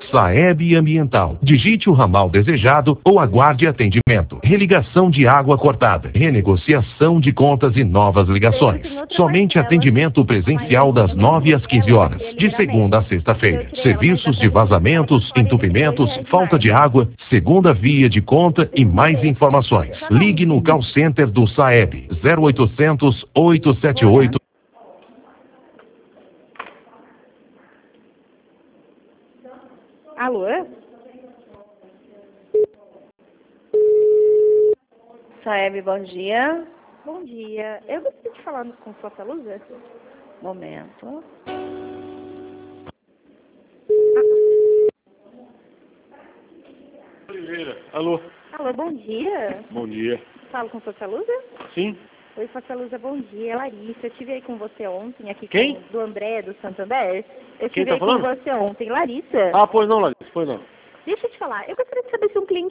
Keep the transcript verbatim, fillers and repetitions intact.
Saeb Ambiental. Digite o ramal desejado ou aguarde atendimento. Religação de água cortada. Renegociação de contas e novas ligações. Somente atendimento presencial das nove às quinze horas. De segunda a sexta-feira. Serviços de vazamentos, entupimentos, falta de água, segunda via de conta e mais informações. Ligue no call center do Saeb. zero oitocentos, oitocentos e setenta e oito. Alô? Saeb, bom dia. Bom dia. Eu gostaria de falar com sua Salusa. Momento. Oliveira, alô? Alô, bom dia. Bom dia. Falo com sua Salusa? Sim? Oi, sua Salusa, bom dia. É Larissa. Eu estive aí com você ontem, aqui Quem? com, do André, do Santander. Eu Quem estive tá aí falando? com você ontem. Larissa? Ah, pois não, Larissa, pois não. Deixa eu te falar. Eu gostaria de saber se um cliente